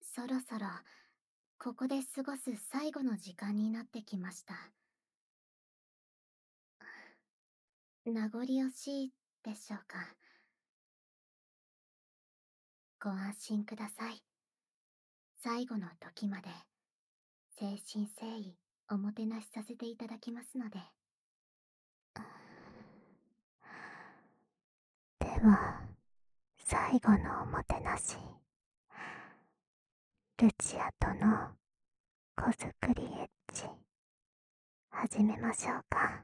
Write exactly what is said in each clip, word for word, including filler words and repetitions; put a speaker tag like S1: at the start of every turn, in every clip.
S1: そろそろここで過ごす最後の時間になってきました。名残惜しいでしょうか。ご安心ください。最後の時まで誠心誠意おもてなしさせていただきますので。
S2: では最後のおもてなし、ルチアとの子作りエッチ始めましょうか。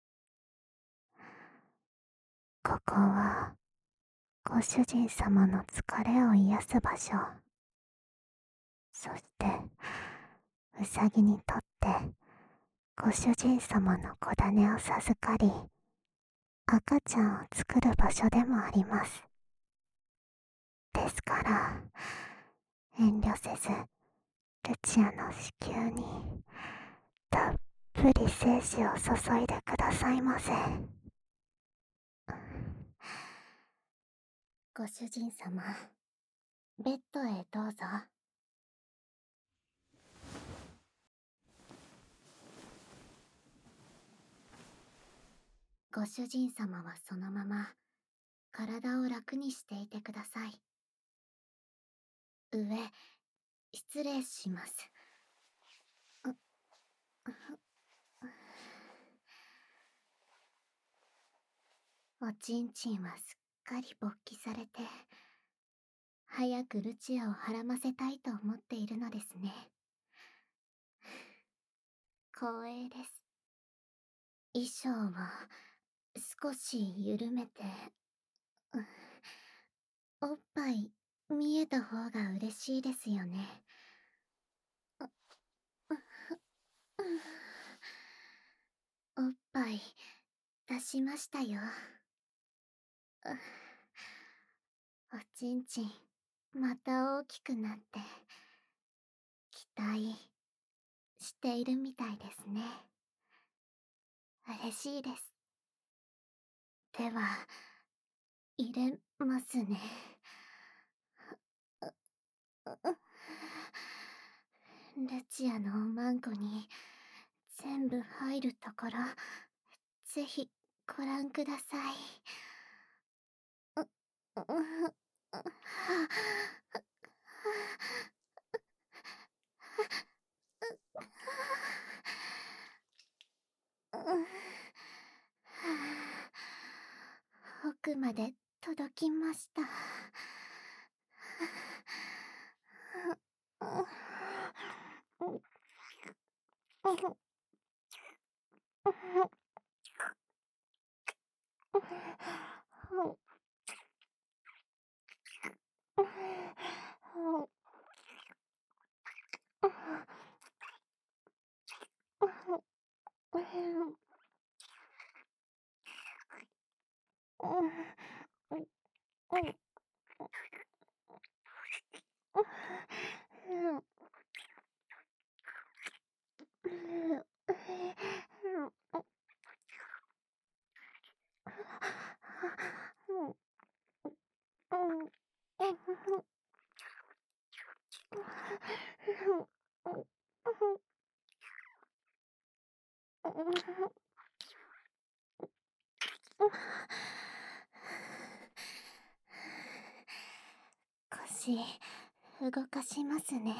S2: ここはご主人様の疲れを癒す場所。そしてウサギにとってご主人様の子種を授かり赤ちゃんを作る場所でもあります。ですから遠慮せずルチアの子宮にたっぷり精子を注いでくださいませ。
S1: ご主人様、ベッドへどうぞ。ご主人様はそのまま体を楽にしていてください。上、失礼します。おちんちんはすっかり勃起されて、早くルチアをはらませたいと思っているのですね。光栄です。衣装は少し緩めて、おっぱい見えた方が嬉しいですよね。おっぱい出しましたよ。おちんちんまた大きくなって期待しているみたいですね。嬉しいです。では入れますね。ルチアのおまんこに全部入るところ、ぜひご覧ください。奥まで届きました。腰動かしますね。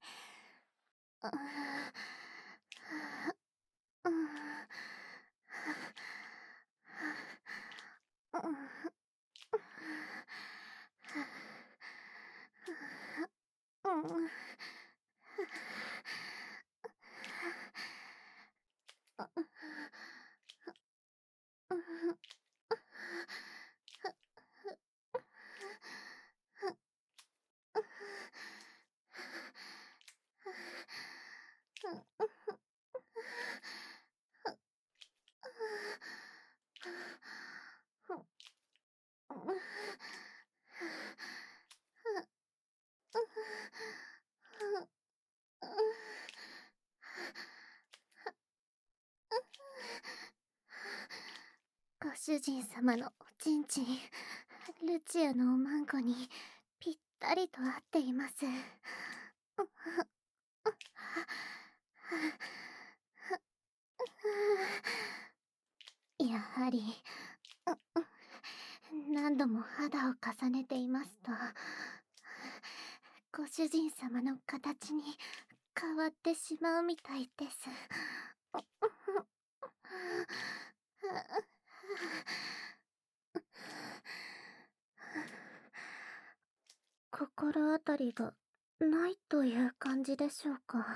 S1: ご主人様のおちんちん、ルチアのおまんこにぴったりと合っています。 やはり何度も肌を重ねていますと、ご主人様の形に変わってしまうみたいです。心当たりがないという感じでしょうか。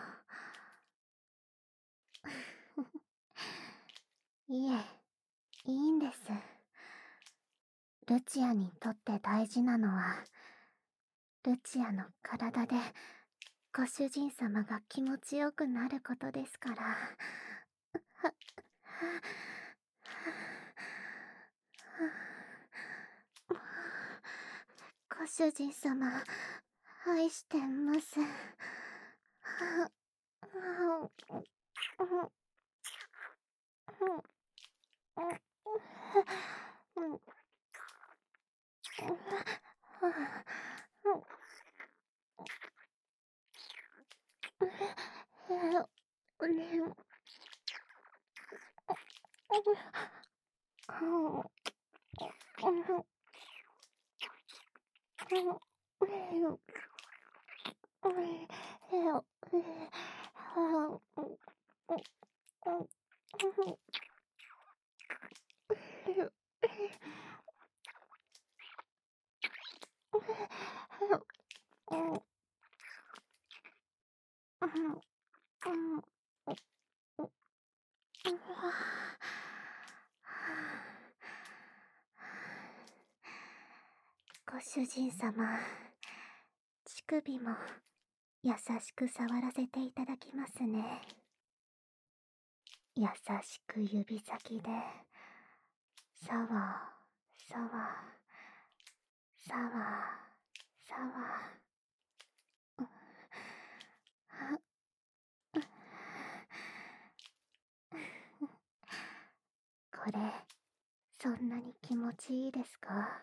S1: いえ、いいんです。ルチアにとって大事なのは、ルチアの体でご主人様が気持ちよくなることですから。ご主人様、愛してます。ご主人様、乳首も優しく触らせていただきますね。優しく指先で、さわ、さわ、さわ、さわ。これ、そんなに気持ちいいですか？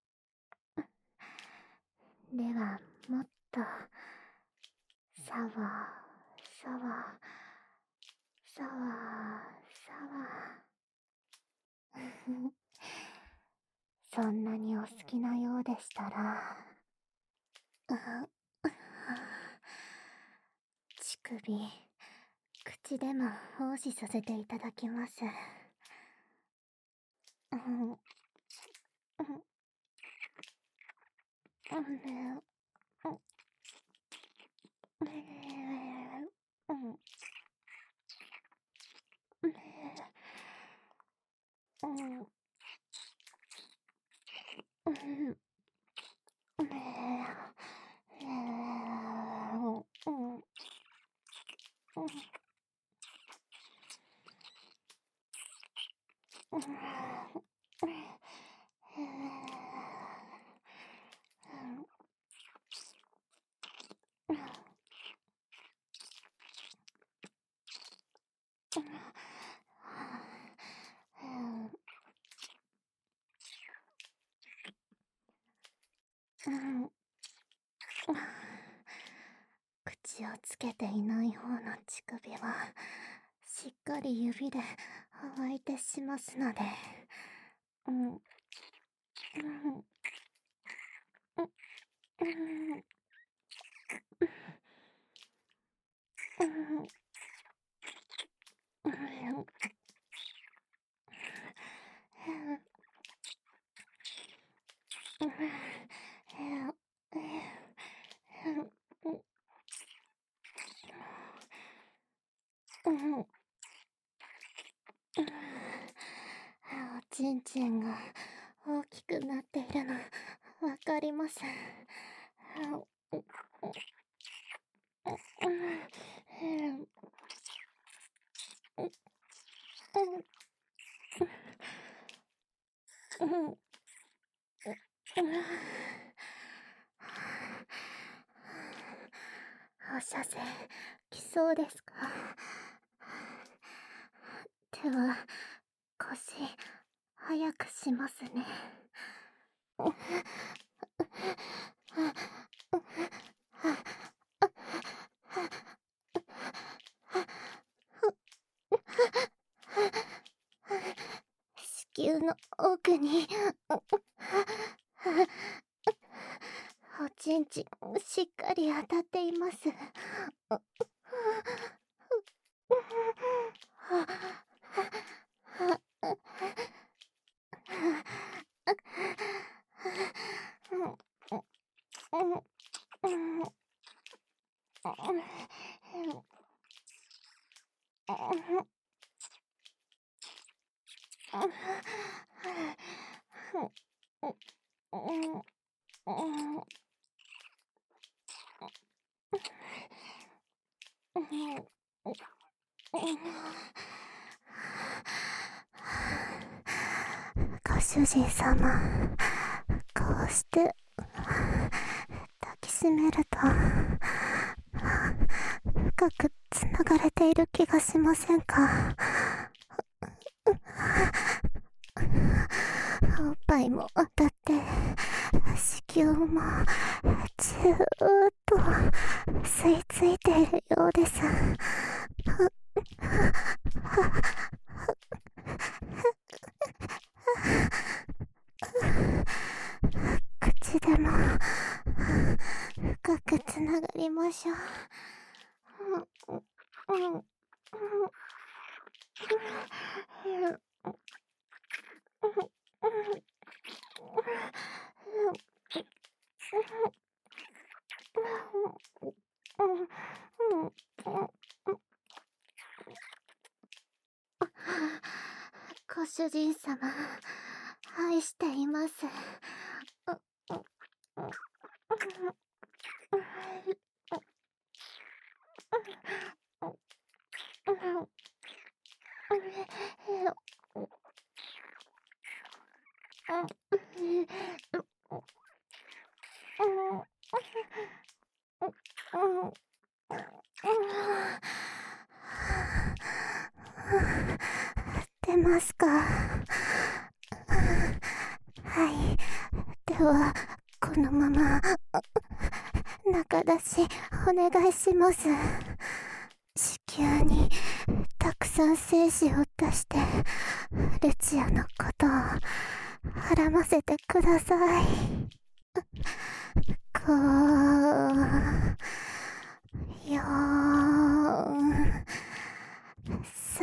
S1: では、もっと、さわ、さわ、さわ、さわ。そんなにお好きなようでしたら、乳首、口でも奉仕させていただきます。うん口をつけていない方の乳首はしっかり指で乾いてしますので、うん、うん、うん、うん、おちんちんが大きくなっているのわかります。放射線来そうですか？では腰早くしますね。 の奥におちんちんしっかり当たっています。
S2: ご主人様、こうして抱きしめると深くつながれている気がしませんか？おっぱいも当たって子宮もずーっと吸い付いているようです。口でも深くつながりましょう。
S1: ご主人様、愛しています。
S2: 出ますか？はい。では、このまま、中出し、お願いします。子宮に、たくさん精子を出して、ルチアのことを、はらませてください。こう、よー、さ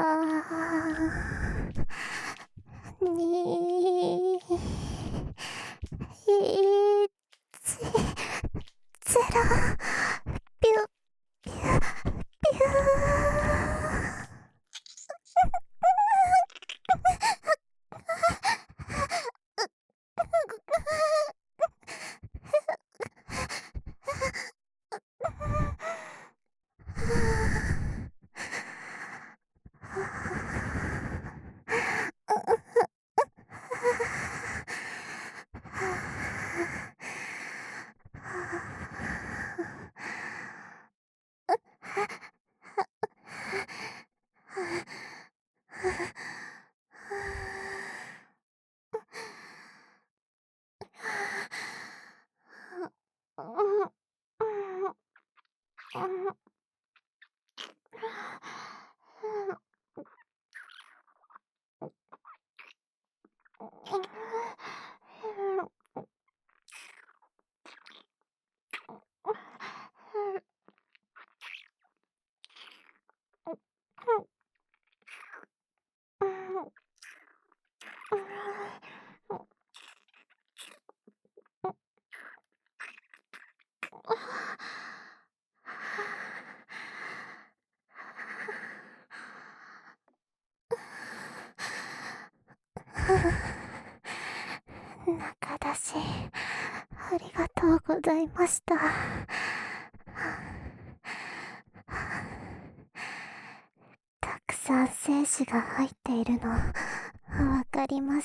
S2: ー、にー、いち、ゼロ、ぴゅ、ぴゅ、ぴゅー。中出し、ありがとうございました。たくさん精子が入っているの、わかります。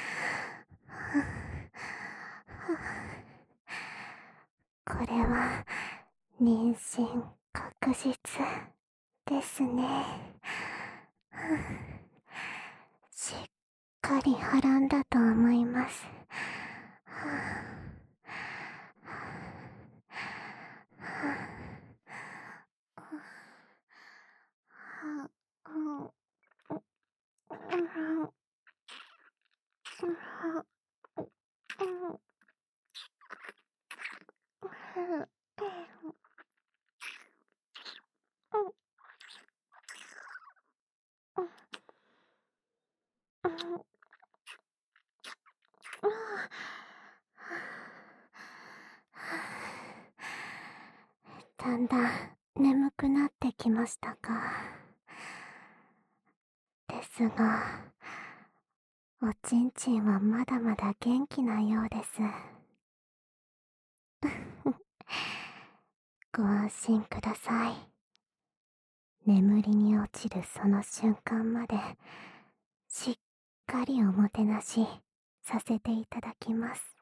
S2: これは、妊娠確実ですね。しっかりはらんだと思います。 だんだん眠くなってきましたか。ですが、おちんちんはまだまだ元気なようです。ご安心ください。眠りに落ちるその瞬間まで、しっかりおもてなしさせていただきます。